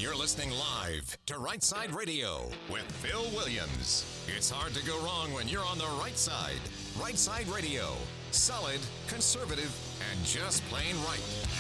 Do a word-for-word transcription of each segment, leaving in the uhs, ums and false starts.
You're listening live to Right Side Radio with Phil Williams. It's hard to go wrong when you're on the right side. Right Side Radio. Solid, conservative, and just plain right.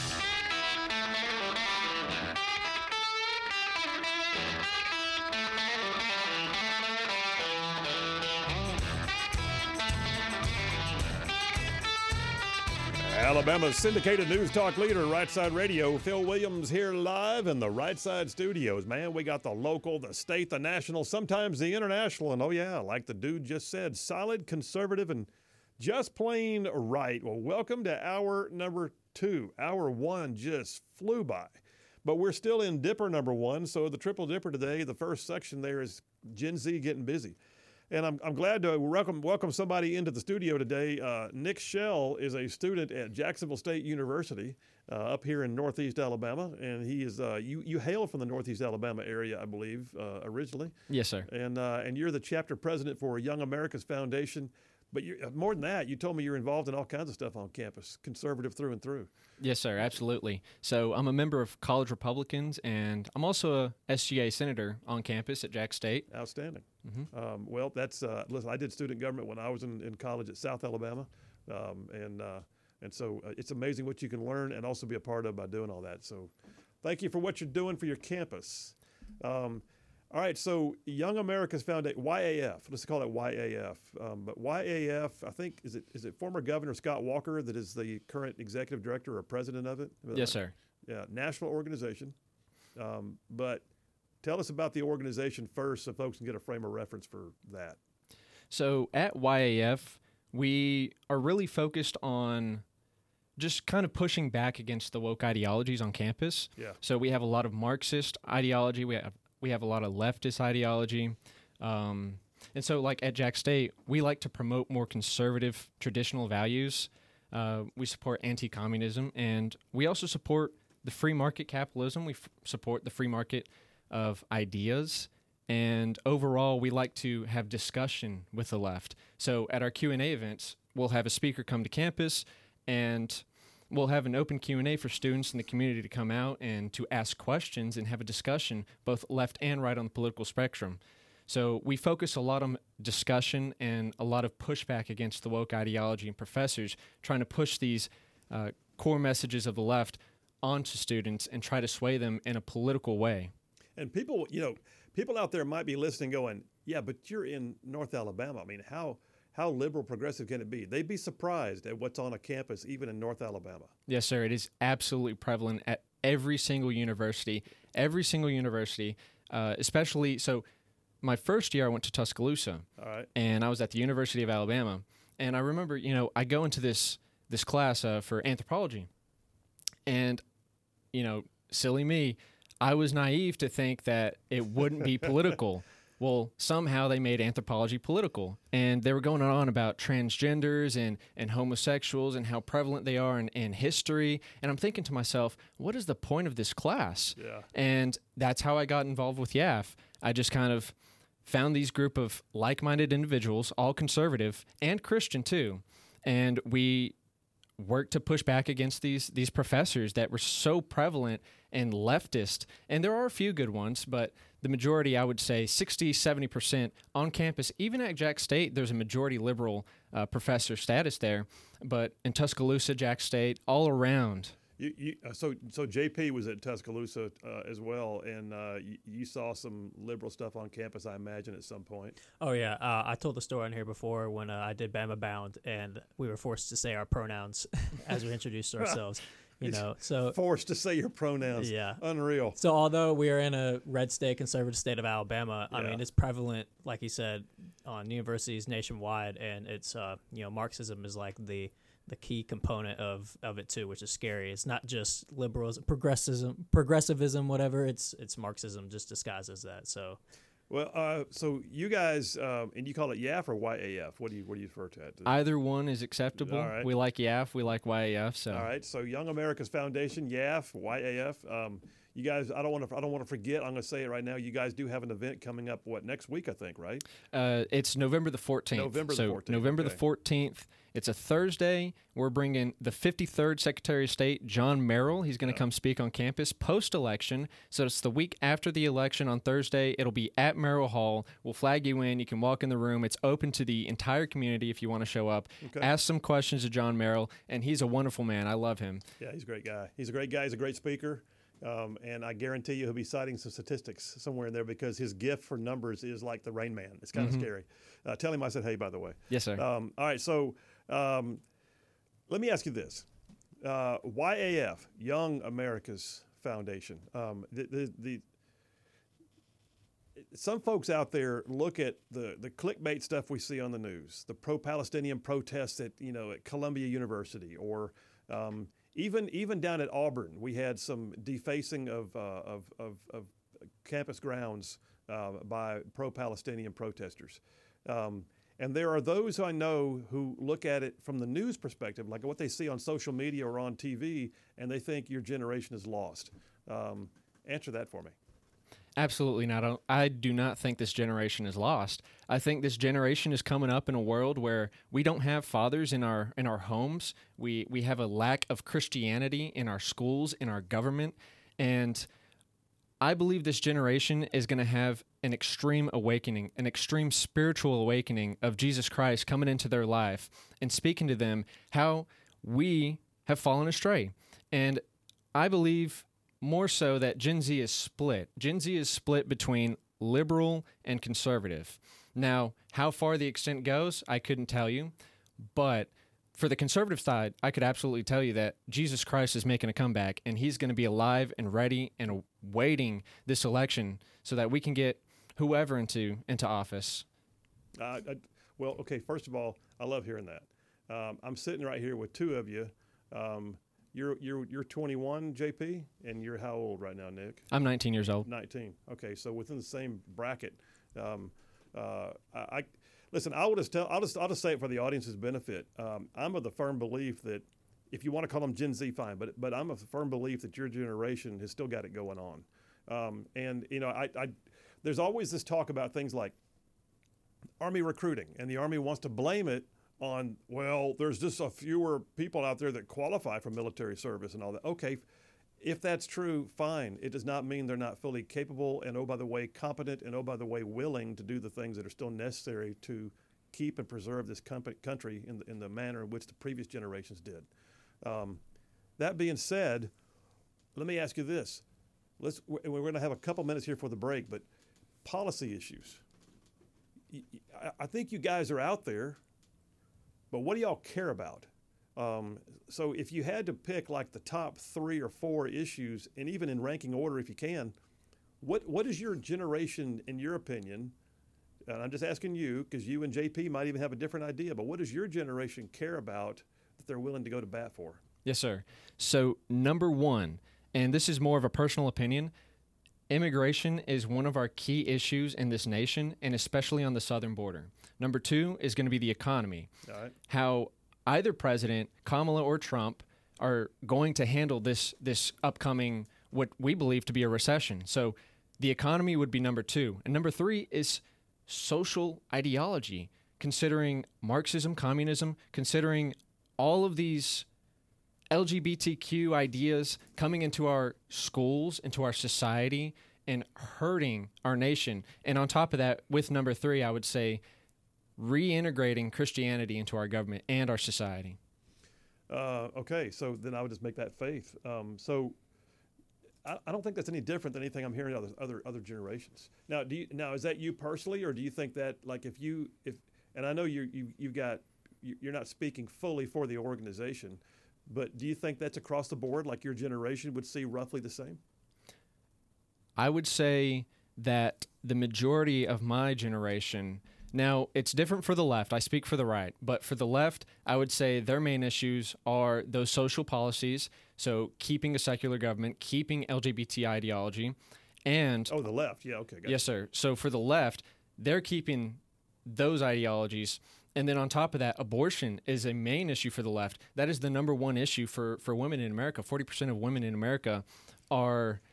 Alabama's syndicated news talk leader, Right Side Radio. Phil Williams here live in the Right Side studios. Man, we got the local, the state, the national, sometimes the international. And oh, yeah, like the dude just said, solid, conservative, and just plain right. Well, welcome to hour number two. Hour one just flew by. But we're still in Dipper number one. So the Triple Dipper today, the first section there is Gen Z getting busy. And I'm, I'm glad to welcome welcome somebody into the studio today. Uh, Nick Shell is a student at Jacksonville State University uh, up here in Northeast Alabama, and he is uh, you you hail from the Northeast Alabama area, I believe, uh, originally. Yes, sir. And uh, and you're the chapter president for Young America's Foundation. But you're, more than that, you told me you're involved in all kinds of stuff on campus, conservative through and through. Yes, sir, absolutely. So I'm a member of College Republicans, and I'm also a S G A senator on campus at Jack State. Outstanding. Mm-hmm. Um, well, that's uh, listen. I did student government when I was in, in college at South Alabama, um, and uh, and so uh, it's amazing what you can learn and also be a part of by doing all that. So, thank you for what you're doing for your campus. Um, All right, so Young America's Foundation, Y A F. Let's call it Y A F. Um, but Y A F, I think, is it is it former Governor Scott Walker that is the current executive director or president of it? Yes, sir. Yeah, national organization. Um, but tell us about the organization first so folks can get a frame of reference for that. So at Y A F, we are really focused on just kind of pushing back against the woke ideologies on campus. Yeah. So we have a lot of Marxist ideology. We have We have a lot of leftist ideology. Um, and so, like at Jack State, we like to promote more conservative traditional values. Uh, we support anti-communism, and we also support the free market capitalism. We f- support the free market of ideas. And overall, we like to have discussion with the left. So at our Q and A events, we'll have a speaker come to campus, and we'll have an open Q and A for students in the community to come out and to ask questions and have a discussion, both left and right on the political spectrum. So we focus a lot on discussion and a lot of pushback against the woke ideology and professors trying to push these uh, core messages of the left onto students and try to sway them in a political way. And people, you know, people out there might be listening going, yeah, but you're in North Alabama. I mean, how... How liberal, progressive can it be? They'd be surprised at what's on a campus, even in North Alabama. Yes, sir. It is absolutely prevalent at every single university, every single university, uh, especially. So my first year, I went to Tuscaloosa. All right. And I was at the University of Alabama. And I remember, you know, I go into this this class uh, for anthropology. And, you know, silly me, I was naive to think that it wouldn't be political. Well, somehow they made anthropology political, and they were going on about transgenders and, and homosexuals and how prevalent they are in, in history. And I'm thinking to myself, what is the point of this class? Yeah. And that's how I got involved with Y A F. I just kind of found these group of like-minded individuals, all conservative and Christian too, and we worked to push back against these these professors that were so prevalent and leftist. And there are a few good ones, but the majority, I would say sixty, seventy percent on campus, even at Jack State, there's a majority liberal uh, professor status there. But in Tuscaloosa, Jack State, all around. You, you, uh, so so J P was at Tuscaloosa uh, as well, and uh, you, you saw some liberal stuff on campus, I imagine, at some point. Oh, yeah. Uh, I told the story on here before when uh, I did Bama Bound, and we were forced to say our pronouns as we introduced ourselves. You know, so forced to say your pronouns. Yeah. Unreal. So although we are in a red state, conservative state of Alabama, I Yeah. mean, it's prevalent, like you said, on universities nationwide, and it's, uh, you know, Marxism is like the the key component of, of it too, which is scary. It's not just liberalism, progressivism, progressivism, whatever. It's it's Marxism just disguised as that. So, well, uh, so you guys, um, and you call it Y A F or Y A F? What do you what do you refer to it? Either one is acceptable. All right. We like Y A F, we like Y A F. So all right, so Young America's Foundation, Y A F, Y A F. Um, you guys, I don't want to I don't want to forget. I'm going to say it right now. You guys do have an event coming up. What next week? I think, right? Uh, it's November the fourteenth. November the so fourteenth, November okay. the fourteenth It's a Thursday. We're bringing the fifty-third Secretary of State, John Merrill. He's going to come speak on campus post-election. So it's the week after the election on Thursday. It'll be at Merrill Hall. We'll flag you in. You can walk in the room. It's open to the entire community if you want to show up. Okay. Ask some questions to John Merrill, and he's a wonderful man. I love him. Yeah, he's a great guy. He's a great guy. He's a great speaker. Um, and I guarantee you he'll be citing some statistics somewhere in there because his gift for numbers is like the Rain Man. It's kind of mm-hmm. scary. Uh, tell him I said hey, by the way. Yes, sir. Um, all right, so um, let me ask you this. Uh, Y A F, Young America's Foundation. Um, the, the, the Some folks out there look at the, the clickbait stuff we see on the news, the pro-Palestinian protests at, you know, at Columbia University or um, – Even even down at Auburn, we had some defacing of uh, of, of, of campus grounds uh, by pro-Palestinian protesters. Um, and there are those I know who look at it from the news perspective, like what they see on social media or on T V, and they think your generation is lost. Um, answer that for me. Absolutely not. I do not think this generation is lost. I think this generation is coming up in a world where we don't have fathers in our in our homes. We we have a lack of Christianity in our schools, in our government, and I believe this generation is going to have an extreme awakening, an extreme spiritual awakening of Jesus Christ coming into their life and speaking to them how we have fallen astray. And I believe more so that Gen Z is split. Gen Z is split between liberal and conservative. Now, how far the extent goes, I couldn't tell you. But for the conservative side, I could absolutely tell you that Jesus Christ is making a comeback, and he's going to be alive and ready and waiting this election so that we can get whoever into into office. Uh, I, well, okay, first of all, I love hearing that. Um, I'm sitting right here with two of you. Um, You're you're you're twenty-one, J P, and you're how old right now, Nick? I'm nineteen years old. nineteen. Okay, so within the same bracket. Um, uh, I, I listen. I will just tell. I'll just I'll just say it for the audience's benefit. Um, I'm of the firm belief that if you want to call them Gen Z, fine. But but I'm of the firm belief that your generation has still got it going on. Um, and you know, I, I there's always this talk about things like Army recruiting, and the Army wants to blame it on, well, there's just a fewer people out there that qualify for military service and all that. Okay, if that's true, fine. It does not mean they're not fully capable and, oh, by the way, competent and, oh, by the way, willing to do the things that are still necessary to keep and preserve this com- country in the, in the manner in which the previous generations did. Um, that being said, let me ask you this. Let's, we're going to have a couple minutes here for the break, but policy issues. I think you guys are out there, but what do y'all care about? Um, so if you had to pick like the top three or four issues, and even in ranking order if you can, what what is your generation, in your opinion, and I'm just asking you because you and J P might even have a different idea, but what does your generation care about that they're willing to go to bat for? Yes, sir. So number one, and this is more of a personal opinion, immigration is one of our key issues in this nation, and especially on the southern border. Number two is going to be the economy. All right. How either president, Kamala or Trump, are going to handle this this upcoming, what we believe to be a recession. So the economy would be number two. And number three is social ideology, considering Marxism, communism, considering all of these L G B T Q ideas coming into our schools, into our society, and hurting our nation. And on top of that, with number three, I would say reintegrating Christianity into our government and our society. Uh, okay, so then I would just make that faith. Um, so I, I don't think that's any different than anything I'm hearing other other other generations. Now, do you, now is that you personally, or do you think that like if you if and I know you you you've got you're not speaking fully for the organization, but do you think that's across the board, like your generation would see roughly the same? I would say that the majority of my generation. Now, it's different for the left. I speak for the right. But for the left, I would say their main issues are those social policies, so keeping a secular government, keeping L G B T ideology, and... Oh, the left. Yeah, okay. Got yes, it. sir. So for the left, they're keeping those ideologies. And then on top of that, abortion is a main issue for the left. That is the number one issue for, for women in America. forty percent of women in America are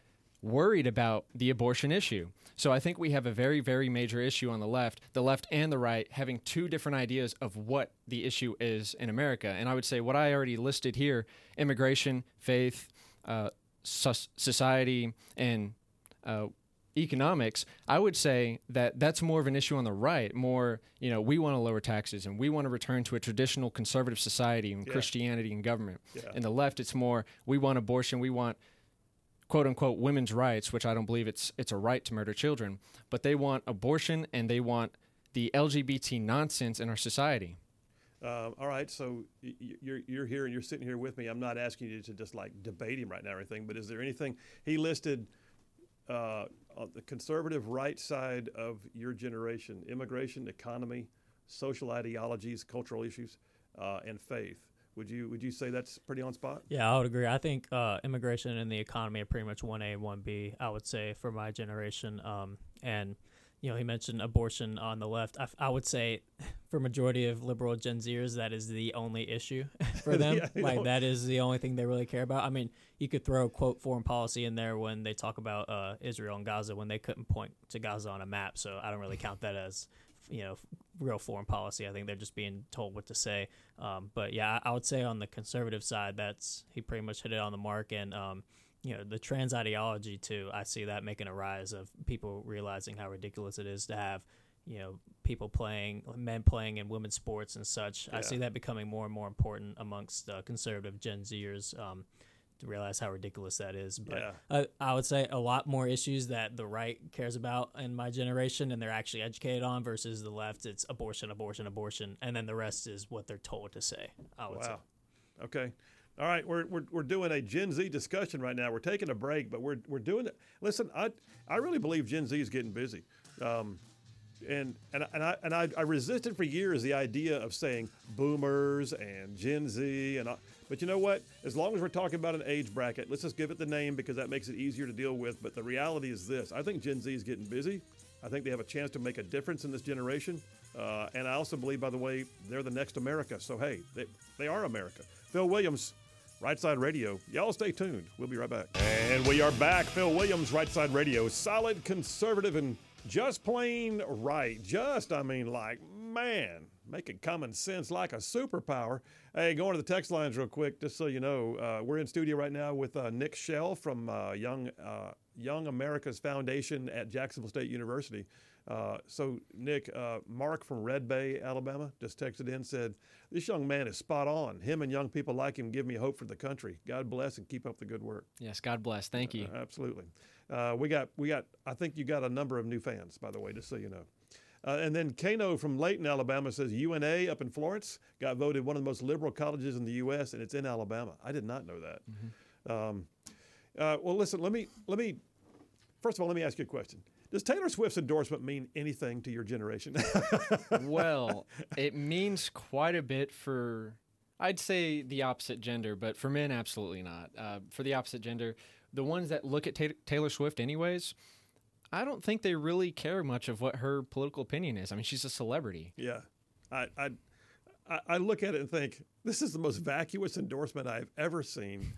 worried about the abortion issue. So I think we have a very, very major issue on the left, the left and the right, having two different ideas of what the issue is in America. And I would say what I already listed here, immigration, faith, uh, so- society, and uh, economics, I would say that that's more of an issue on the right. More, you know, we want to lower taxes and we want to return to a traditional conservative society and Yeah. Christianity and government. Yeah. In the left, it's more, we want abortion, we want quote unquote women's rights, which I don't believe it's it's a right to murder children, but they want abortion and they want the L G B T nonsense in our society. Um, all right, so y- y- you're you're here and you're sitting here with me. I'm not asking you to just like debate him right now or anything, but is there anything he listed uh, on the conservative right side of your generation: immigration, economy, social ideologies, cultural issues, uh, and faith? Would you would you say that's pretty on spot? Yeah, I would agree. I think uh, immigration and the economy are pretty much one A and one B, I would say, for my generation. Um, and, you know, he mentioned abortion on the left. I, I would say for majority of liberal Gen Zers, that is the only issue for them. Yeah, you like, know. that is the only thing they really care about. I mean, you could throw, quote, foreign policy in there when they talk about uh, Israel and Gaza when they couldn't point to Gaza on a map. So I don't really count that as, you know, real foreign policy. I think they're just being told what to say. Um, but yeah, I, I would say on the conservative side, that's he pretty much hit it on the mark. And um, you know, the trans ideology too. I see that making a rise of people realizing how ridiculous it is to have, you know, people playing, men playing in women's sports and such. Yeah. I see that becoming more and more important amongst uh, conservative Gen Zers. Um, to realize how ridiculous that is. But Yeah. uh, I would say a lot more issues that the right cares about in my generation and they're actually educated on versus the left. It's abortion, abortion, abortion, and then the rest is what they're told to say, I would say. Wow. Okay. All right, we're, we're, we're doing a Gen Z discussion right now. We're taking a break, but we're we're doing it. Listen, I I really believe Gen Z is getting busy, um, and and and I and I, I resisted for years the idea of saying Boomers and Gen Z, and I, but you know what? As long as we're talking about an age bracket, let's just give it the name because that makes it easier to deal with. But the reality is this: I think Gen Z is getting busy. I think they have a chance to make a difference in this generation, uh, and I also believe, by the way, they're the next America. So hey, they they are America. Phil Williams. Right Side Radio. Y'all stay tuned. We'll be right back. And we are back. Phil Williams, Right Side Radio. Solid, conservative, and just plain right. Just, I mean, like, man, making common sense like a superpower. Hey, going to the text lines real quick, just so you know, uh, we're in studio right now with uh, Nick Shell from uh, Young uh, Young America's Foundation at Jacksonville State University. Uh, so, Nick, uh, Mark from Red Bay, Alabama, just texted in, said, this young man is spot on. Him and young people like him give me hope for the country. God bless and keep up the good work. Yes, God bless. Thank you. Uh, absolutely. Uh, we got, we got. I think you got a number of new fans, by the way, just so you know. Uh, and then Kano from Layton, Alabama says U N A up in Florence got voted one of the most liberal colleges in the U S and it's in Alabama. I did not know that. Mm-hmm. Um, uh, well, listen. Let me let me. First of all, let me ask you a question. Does Taylor Swift's endorsement mean anything to your generation? Well, it means quite a bit for, I'd say the opposite gender, but for men, absolutely not. Uh, for the opposite gender, the ones that look at ta- Taylor Swift anyways, I don't think they really care much of what her political opinion is. I mean, she's a celebrity. Yeah. I, I, I- I look at it and think, this is the most vacuous endorsement I've ever seen.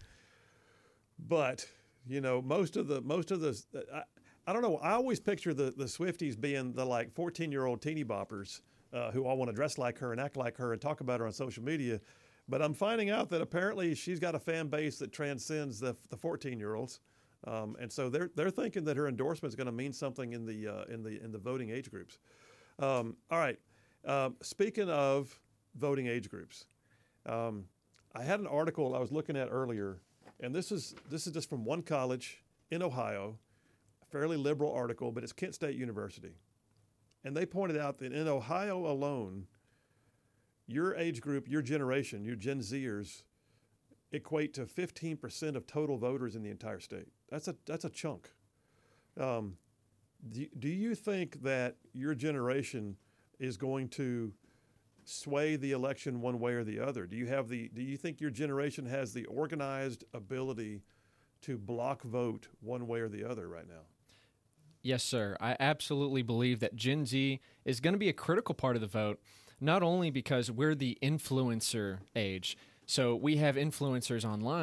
But, you know, most of the, most of the, I, I don't know. I always picture the, the Swifties being the like fourteen-year-old teeny boppers uh, who all want to dress like her and act like her and talk about her on social media. But I'm finding out that apparently she's got a fan base that transcends the the fourteen-year-olds, um, and so they're they're thinking that her endorsement is going to mean something in the uh, in the in the voting age groups. Um, all right. Um, speaking of voting age groups, um, I had an article I was looking at earlier, and this is this is just from one college in Ohio. Fairly liberal article, but it's Kent State University. And they pointed out that in Ohio alone, your age group, your generation, your Gen Zers, equate to fifteen percent of total voters in the entire state. That's a that's a chunk. Um, do, do you think that your generation is going to sway the election one way or the other? Do you have the do you think your generation has the organized ability to block vote one way or the other right now? Yes, sir. I absolutely believe that Gen Z is going to be a critical part of the vote, not only because we're the influencer age. So we have influencers online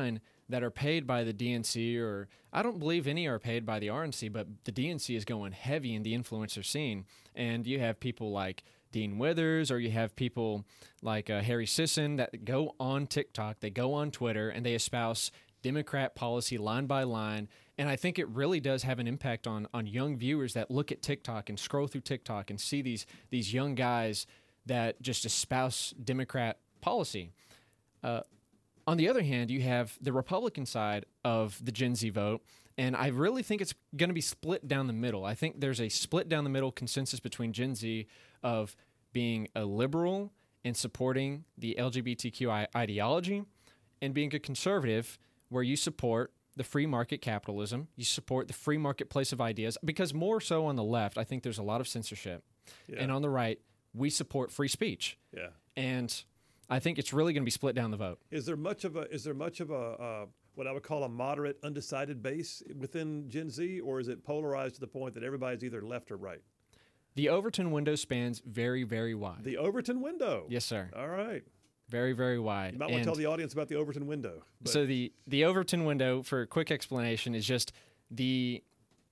that are paid by the D N C, or I don't believe any are paid by the R N C, but the D N C is going heavy in the influencer scene. And you have people like Dean Withers, or you have people like uh, Harry Sisson that go on TikTok, they go on Twitter, and they espouse Democrat policy line by line. And I think it really does have an impact on on young viewers that look at TikTok and scroll through TikTok and see these these young guys that just espouse Democrat policy. Uh, on the other hand, you have the Republican side of the Gen Z vote, and I really think it's going to be split down the middle. I think there's a split down the middle consensus between Gen Z of being a liberal and supporting the L G B T Q I ideology, and being a conservative where you support the free market capitalism, you support the free marketplace of ideas, because more so on the left, I think there's a lot of censorship. Yeah. And on the right, we support free speech. Yeah. And I think it's really going to be split down the vote. Is there much of a is there much of a uh, what I would call a moderate, undecided base within Gen Z, or is it polarized to the point that everybody's either left or right? The Overton window spans very, very wide. The Overton window. Yes, sir. All right. Very, very wide. You might want to tell the audience about the Overton window. But. So the the Overton window, for a quick explanation, is just the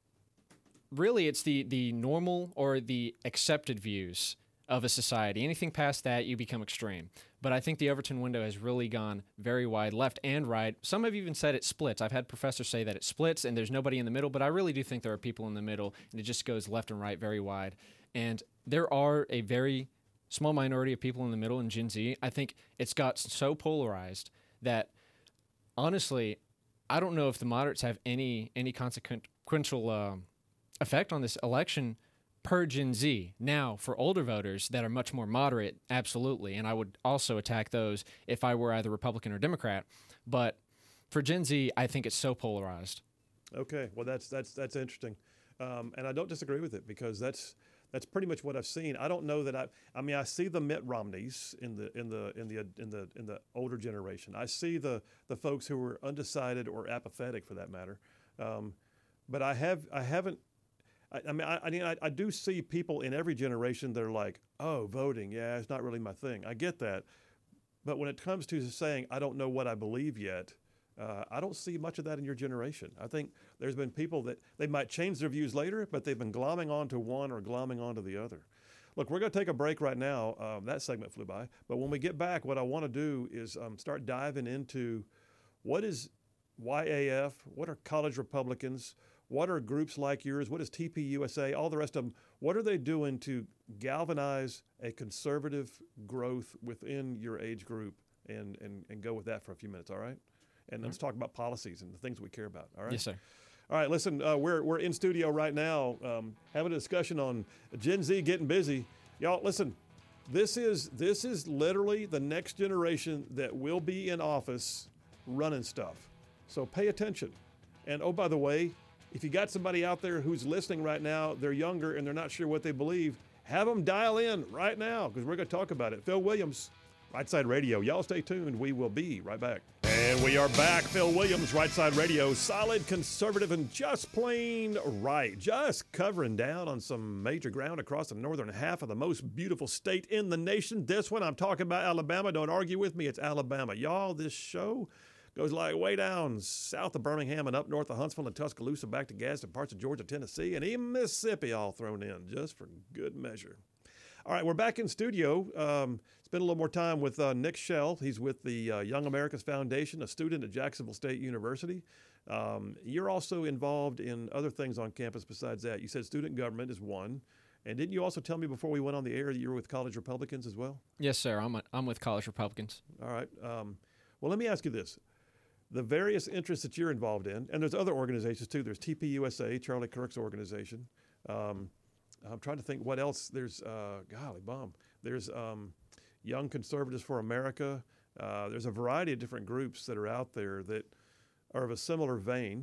really it's the the normal or the accepted views of a society. Anything past that, you become extreme. But I think the Overton window has really gone very wide, left and right. Some have even said it splits. I've had professors say that it splits and there's nobody in the middle, but I really do think there are people in the middle, and it just goes left and right very wide. And there are a very small minority of people in the middle in Gen Z. I think it's got so polarized that, honestly, I don't know if the moderates have any any consequential uh, effect on this election per Gen Z. Now, for older voters that are much more moderate, absolutely, and I would also attack those if I were either Republican or Democrat. But for Gen Z, I think it's so polarized. Okay, well, that's that's that's interesting, um, and I don't disagree with it, because that's that's pretty much what I've seen. I don't know that I. I mean, I see the Mitt Romneys in the in the in the in the in the older generation. I see the the folks who are undecided or apathetic, for that matter. Um, but I have I haven't. I, I mean, I, I mean, I, I do see people in every generation that are like, "Oh, voting, yeah, it's not really my thing." I get that, but when it comes to saying I don't know what I believe yet, uh, I don't see much of that in your generation. I think there's been people that they might change their views later, but they've been glomming onto one or glomming onto the other. Look, we're going to take a break right now. Um, that segment flew by, but when we get back, what I want to do is um, start diving into what is Y A F, what are college Republicans, what are groups like yours, what is T P U S A, all the rest of them, what are they doing to galvanize a conservative growth within your age group, and, and, and go with that for a few minutes, all right? And let's talk about policies and the things we care about, all right? Yes, sir. All right, listen, uh, we're, we're in studio right now um, having a discussion on Gen Z getting busy. Y'all, listen, this is this is literally the next generation that will be in office running stuff. So pay attention. And oh, by the way, if you got somebody out there who's listening right now, they're younger and they're not sure what they believe, have them dial in right now, because we're going to talk about it. Phil Williams, Right Side Radio. Y'all stay tuned. We will be right back. And we are back. Phil Williams, Right Side Radio. Solid, conservative, and just plain right. Just covering down on some major ground across the northern half of the most beautiful state in the nation. This one, I'm talking about Alabama. Don't argue with me. It's Alabama. Y'all, this show goes like way down south of Birmingham and up north of Huntsville and Tuscaloosa, back to Gadsden, parts of Georgia, Tennessee, and even Mississippi all thrown in, just for good measure. All right, we're back in studio. Um, spend a little more time with uh, Nick Shell. He's with the uh, Young Americans Foundation, a student at Jacksonville State University. Um, you're also involved in other things on campus besides that. You said student government is one. And didn't you also tell me before we went on the air that you were with College Republicans as well? Yes, sir. I'm, a, I'm with College Republicans. All right. Um, well, let me ask you this. The various interests that you're involved in, and there's other organizations too. There's T P U S A, Charlie Kirk's organization. Um, I'm trying to think what else. There's, uh, golly bum. There's um, Young Conservatives for America. Uh, there's a variety of different groups that are out there that are of a similar vein.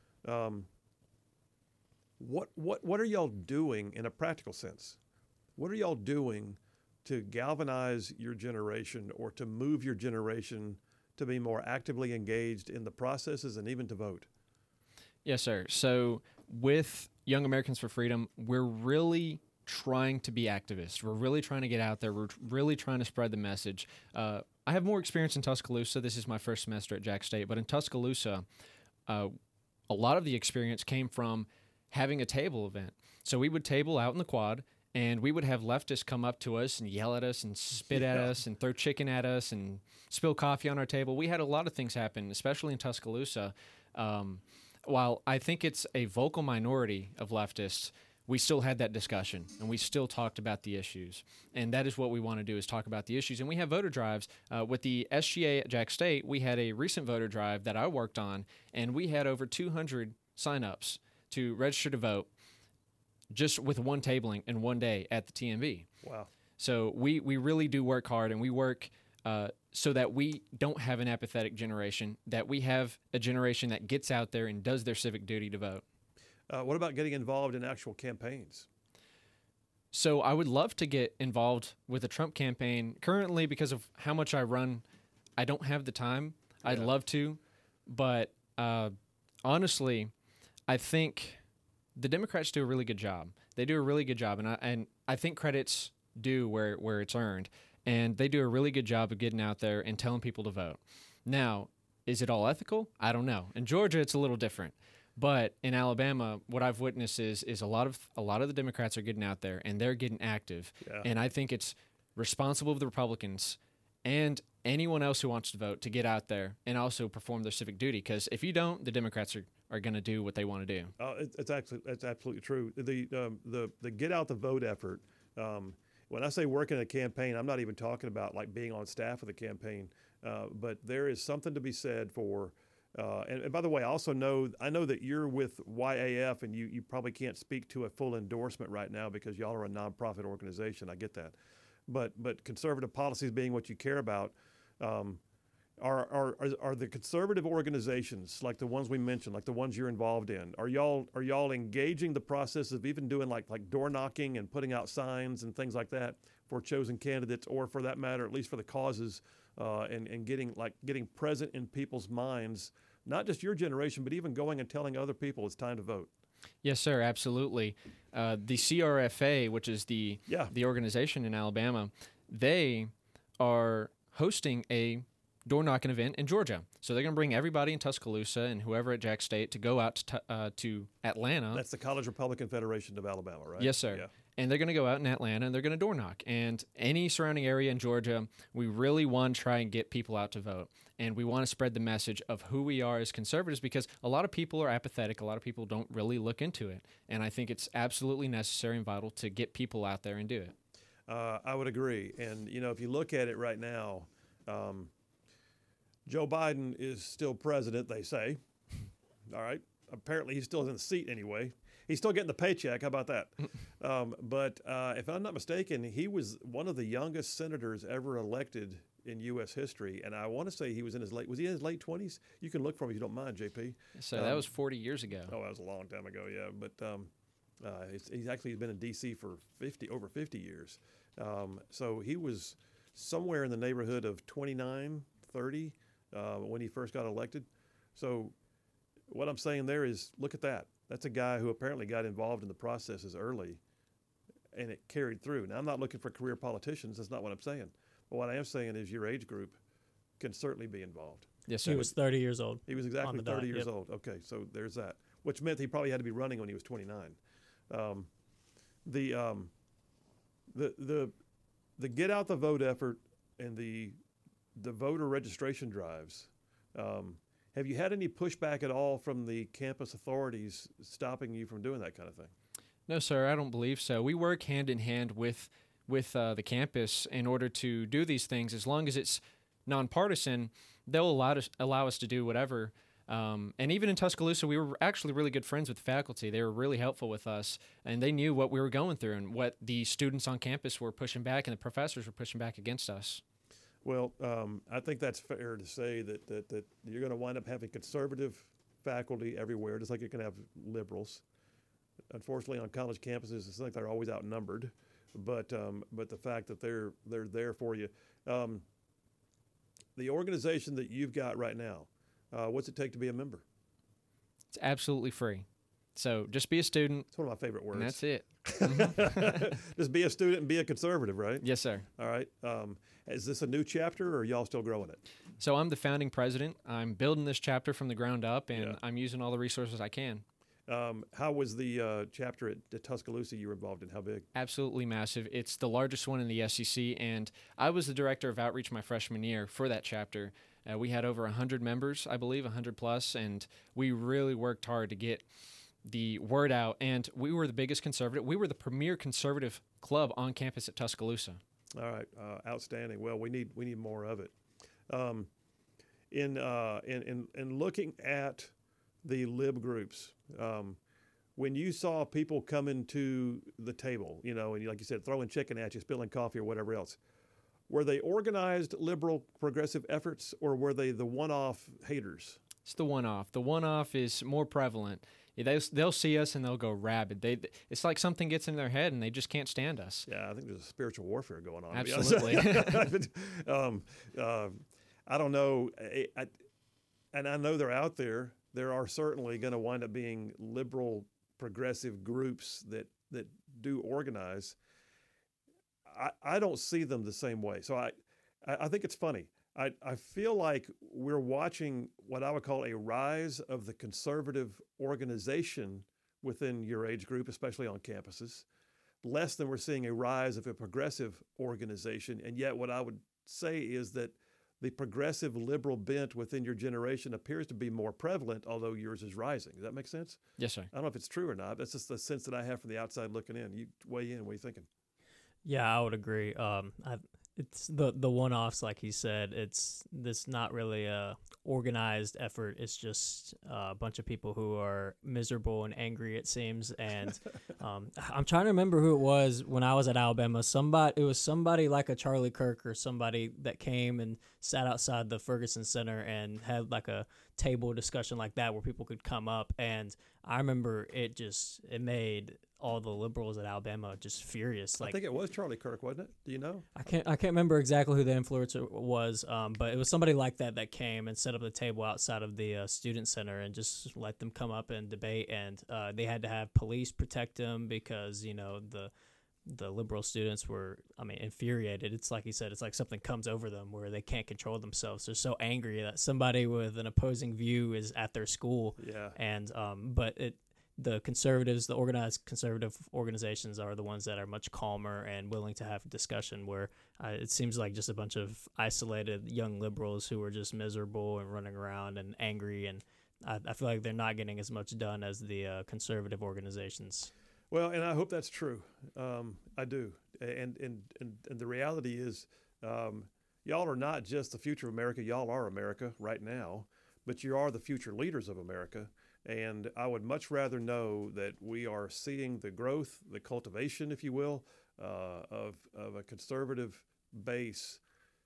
Um, what what what are y'all doing in a practical sense? What are y'all doing to galvanize your generation or to move your generation to be more actively engaged in the processes and even to vote? Yes, sir. So with Young Americans for Freedom, we're really trying to be activists. We're really trying to get out there. We're really trying to spread the message. Uh, I have more experience in Tuscaloosa. This is my first semester at Jack State, but in Tuscaloosa, uh, a lot of the experience came from having a table event. So we would table out in the quad, and we would have leftists come up to us and yell at us and spit at Yeah. us and throw chicken at us and spill coffee on our table. We had a lot of things happen, especially in Tuscaloosa. Um, while I think it's a vocal minority of leftists, we still had that discussion, and we still talked about the issues. And that is what we want to do, is talk about the issues. And we have voter drives. Uh, with the S G A at Jack State, we had a recent voter drive that I worked on, and we had over two hundred signups to register to vote just with one tabling in one day at the T M V. Wow. So we, we really do work hard, and we work uh, so that we don't have an apathetic generation, that we have a generation that gets out there and does their civic duty to vote. Uh, what about getting involved in actual campaigns? So I would love to get involved with the Trump campaign. Currently, because of how much I run, I don't have the time. I'd Yeah. love to, but uh, honestly, I think the Democrats do a really good job. They do a really good job, and I and I think credit's due where where it's earned, and they do a really good job of getting out there and telling people to vote. Now, is it all ethical? I don't know. In Georgia, it's a little different. But in Alabama, what I've witnessed is is a lot of a lot of the Democrats are getting out there and they're getting active. Yeah. And I think it's responsible of the Republicans and anyone else who wants to vote to get out there and also perform their civic duty. Because if you don't, the Democrats are, are going to do what they want to do. Uh, it, it's actually it's absolutely true. The um, the the get out the vote effort. Um, when I say working a campaign, I'm not even talking about like being on staff of the campaign. Uh, but there is something to be said for. Uh, and, and by the way, I also know I know that you're with Y A F, and you, you probably can't speak to a full endorsement right now because y'all are a nonprofit organization. I get that, but but conservative policies being what you care about, um, are, are are are the conservative organizations like the ones we mentioned, like the ones you're involved in? Are y'all are y'all engaging the process of even doing like like door knocking and putting out signs and things like that for chosen candidates, or for that matter, at least for the causes? Uh, and, and getting like getting present in people's minds, not just your generation, but even going and telling other people it's time to vote. Yes, sir, absolutely. Uh, the C R F A, which is the Yeah. the organization in Alabama, they are hosting a door knocking event in Georgia. So they're going to bring everybody in Tuscaloosa and whoever at Jack State to go out to, uh, to Atlanta. That's the College Republican Federation of Alabama, right? Yes, sir. Yeah. And they're going to go out in Atlanta and they're going to door knock. And any surrounding area in Georgia, we really want to try and get people out to vote. And we want to spread the message of who we are as conservatives, because a lot of people are apathetic. A lot of people don't really look into it. And I think it's absolutely necessary and vital to get people out there and do it. Uh, I would agree. And, you know, if you look at it right now, um, Joe Biden is still president, they say. All right. Apparently he's still in the seat anyway. He's still getting the paycheck. How about that? um, but uh, if I'm not mistaken, he was one of the youngest senators ever elected in U S history. And I want to say he was in his late, was he in his late twenties? You can look for him if you don't mind, J P. So Um, that was forty years ago. Oh, that was a long time ago, yeah. But um, uh, he's, he's actually been in D C for fifty, over fifty years. Um, so he was somewhere in the neighborhood of twenty-nine, thirty uh, when he first got elected. So what I'm saying there is, look at that. That's a guy who apparently got involved in the processes early, and it carried through. Now, I'm not looking for career politicians. That's not what I'm saying. But what I am saying is your age group can certainly be involved. Yes, sir. He was thirty years old. He was exactly the dot, thirty years yep. old. Okay, so there's that, which meant he probably had to be running when he was twenty-nine. Um, the um, the the the get out the vote effort and the the voter registration drives. Um, have you had any pushback at all from the campus authorities stopping you from doing that kind of thing? No, sir, I don't believe so. We work hand in hand with with uh, the campus in order to do these things. As long as it's nonpartisan, they'll allow us, allow us to do whatever. Um, and even in Tuscaloosa, we were actually really good friends with the faculty. They were really helpful with us, and they knew what we were going through and what the students on campus were pushing back and the professors were pushing back against us. Well, um, I think that's fair to say that that, that you're going to wind up having conservative faculty everywhere, just like you're going to have liberals. Unfortunately, on college campuses, it's like they're always outnumbered. But um, but the fact that they're they're there for you, um, the organization that you've got right now, uh, what's it take to be a member? It's absolutely free. So just be a student, It's one of my favorite words. and that's it. Mm-hmm. Just be a student and be a conservative, right? Yes, sir. All right. Um, is this a new chapter, or are y'all still growing it? So I'm the founding president. I'm building this chapter from the ground up, and Yeah. I'm using all the resources I can. Um, how was the uh, chapter at, at Tuscaloosa you were involved in? How big? Absolutely massive. It's the largest one in the S E C, and I was the director of outreach my freshman year for that chapter. Uh, we had over one hundred members, I believe, one hundred plus, and we really worked hard to get the word out. And we were the biggest conservative. We were the premier conservative club on campus at Tuscaloosa. All right, uh, outstanding. Well, we need we need more of it. Um, in, uh, in in in looking at the lib groups, um, when you saw people coming to the table, you know, and like you said, throwing chicken at you, spilling coffee, or whatever else, were they organized liberal progressive efforts, or were they the one-off haters? It's the one-off. The one-off is more prevalent. They, they'll see us and they'll go rabid. They, it's like something gets in their head and they just can't stand us. Yeah, I think there's a spiritual warfare going on. Absolutely. um, uh, I don't know. I, I, and I know they're out there. There are certainly going to wind up being liberal progressive groups that, that do organize. I, I don't see them the same way. So I, I think it's funny. I, I feel like we're watching what I would call a rise of the conservative organization within your age group, especially on campuses, less than we're seeing a rise of a progressive organization. And yet what I would say is that the progressive liberal bent within your generation appears to be more prevalent, although yours is rising. Does that make sense? Yes, sir. I don't know if it's true or not. That's just the sense that I have from the outside looking in. You weigh in. What are you thinking? Yeah, I would agree. Um, I, it's the the one-offs, like he said. It's this not really a organized effort. It's just uh, a bunch of people who are miserable and angry, it seems. And um, I'm trying to remember who it was when I was at Alabama. Somebody, it was somebody like a Charlie Kirk or somebody that came and sat outside the Ferguson Center and had like a table discussion like that where people could come up. And I remember it just it made all the liberals at Alabama just furious. Like, I think it was Charlie Kirk, wasn't it? Do you know? I can't I can't remember exactly who the influencer was, um, but it was somebody like that that came and set up the table outside of the uh, student center and just let them come up and debate. And uh, they had to have police protect them because you know the the liberal students were, I mean, infuriated. It's like he said, it's like something comes over them where they can't control themselves. They're so angry that somebody with an opposing view is at their school. Yeah. And um, but it. The conservatives, the organized conservative organizations are the ones that are much calmer and willing to have a discussion where uh, it seems like just a bunch of isolated young liberals who are just miserable and running around and angry. And I, I feel like they're not getting as much done as the uh, conservative organizations. Well, and I hope that's true. Um, I do. And, and, and, and the reality is um, y'all are not just the future of America. Y'all are America right now, but you are the future leaders of America. And I would much rather know that we are seeing the growth, the cultivation, if you will, uh, of, of a conservative base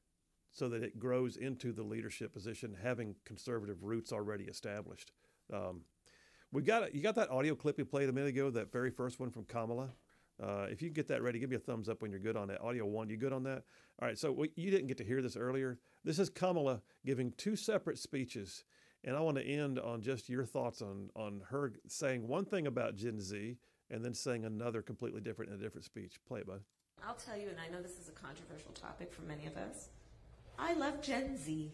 so that it grows into the leadership position, having conservative roots already established. Um, we got You got that audio clip we played a minute ago, that very first one from Kamala? Uh, if you get that ready, give me a thumbs up when you're good on that. Audio one, you good on that? All right, so we, you didn't get to hear this earlier. This is Kamala giving two separate speeches. And I want to end on just your thoughts on, on her saying one thing about Gen Z and then saying another completely different in a different speech. Play it, bud. I'll tell you, and I know this is a controversial topic for many of us, I love Gen Z.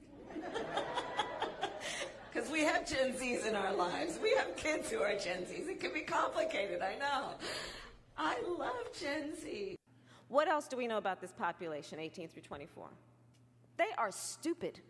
Because we have Gen Zs in our lives. We have kids who are Gen Zs. It can be complicated, I know. I love Gen Z. What else do we know about this population, eighteen through twenty-four? They are stupid.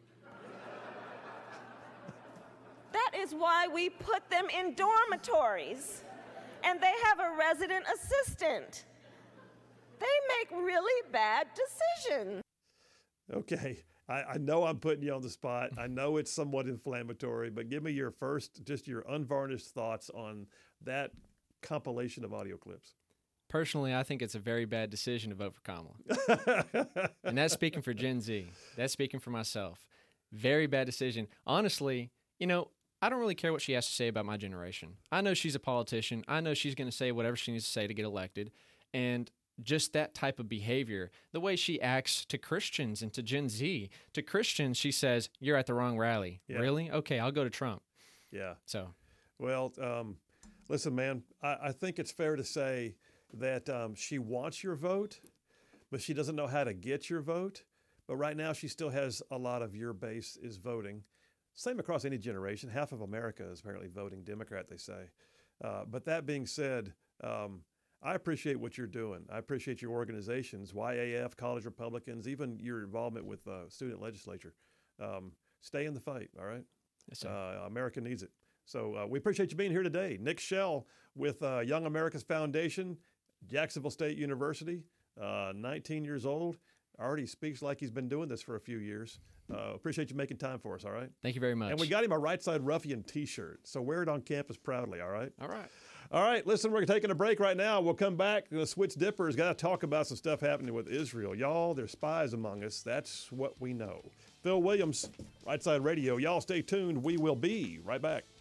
That is why we put them in dormitories, and they have a resident assistant. They make really bad decisions. Okay, I, I know I'm putting you on the spot. I know it's somewhat inflammatory, but give me your first, just your unvarnished thoughts on that compilation of audio clips. Personally, I think it's a very bad decision to vote for Kamala. And that's speaking for Gen Z. That's speaking for myself. Very bad decision. Honestly, you know, I don't really care what she has to say about my generation. I know she's a politician. I know she's going to say whatever she needs to say to get elected. And just that type of behavior, the way she acts to Christians and to Gen Z. To Christians, she says, you're at the wrong rally. Yeah. Really? Okay, I'll go to Trump. Yeah. So, Well, um, Listen, man, I, I think it's fair to say that um, she wants your vote, but she doesn't know how to get your vote. But right now, she still has a lot of your base is voting. Same across any generation. Half of America is apparently voting Democrat, they say. Uh, but that being said, um, I appreciate what you're doing. I appreciate your organizations, Y A F, College Republicans, even your involvement with uh, student legislature. Um, stay in the fight, all right? Yes, sir. Uh, America needs it. So uh, we appreciate you being here today. Nick Shell with uh, Young America's Foundation, Jacksonville State University, uh, nineteen years old. Already speaks like he's been doing this for a few years. Uh, appreciate you making time for us, all right? Thank you very much. And we got him a Right Side Ruffian t-shirt, so wear it on campus proudly, all right? All right. All right, listen, we're taking a break right now. We'll come back. The Switch Dippers got to talk about some stuff happening with Israel. Y'all, there's spies among us. That's what we know. Phil Williams, Right Side Radio. Y'all stay tuned. We will be right back.